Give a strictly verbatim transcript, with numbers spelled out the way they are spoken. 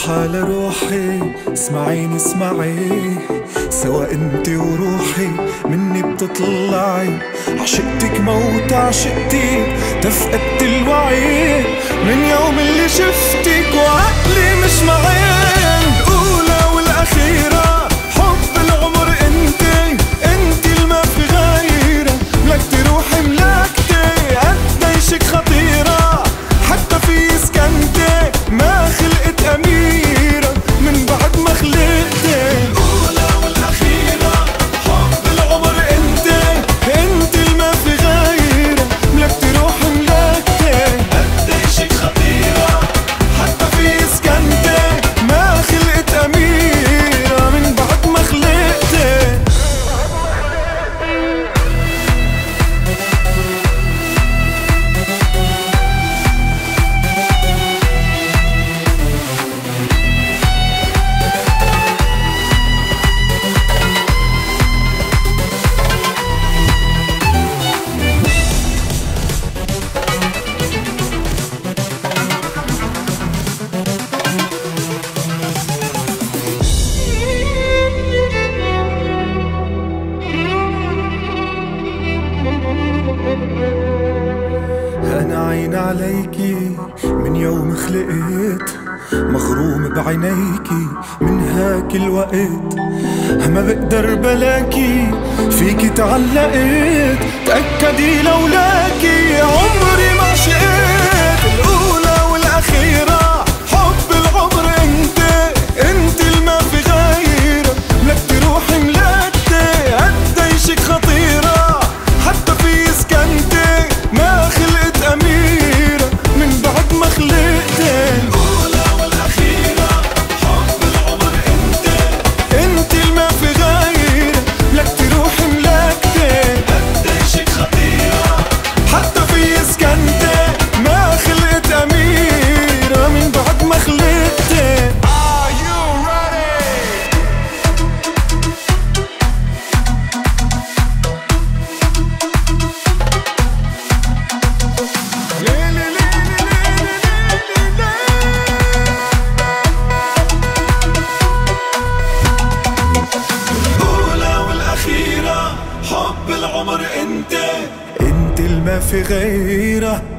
بصحى لروحي، اسمعيني اسمعي، سوا انتي وروحي مني بتطلعي. عشقتك موت عشقتك تفقدت الوعي، من يوم اللي شفتك وعقلي مش معين. الأولى والأخيرة حب العمر انتي، انتي الما في غيرة. ملكتي روحي ملكتي قديشك خطيرة، حتى في سكنتي ما خلقت أميرة من بعد ما خلقتي. الأولى والأخيرة حب العمر انتي، انتي الما في غيرة. ملكتي روحي ملكتي قديشك خطيرة، حتى في سكنتي ما خلقت أميرة من بعد ما خلقتي. أنا عين عليكي من يوم خلقت، مغروم بعينيكي من هاك الوقت. ما بقدر بلاكي فيكي تعلقت، تأكدي لولاكي عمري ما شقت. الأولى والأخيرة حب العمر انتي، انتي الما في غيرة. ملكتي روحي ملكتي قديشك خطيرة، حتى في سكنتي ما خلقت أميرة من بعد ما خلقتي. الأولى والأخيرة حب العمر انتي، انتي الما في غيرة. ملكتي روحي ملكتي قديشك خطيرة، حتى في سكنتي ما خلقت أميرة من بعد ما خلقتي. Are you ready? الأولى والأخيرة حب العمر انت، انت الما في غيره.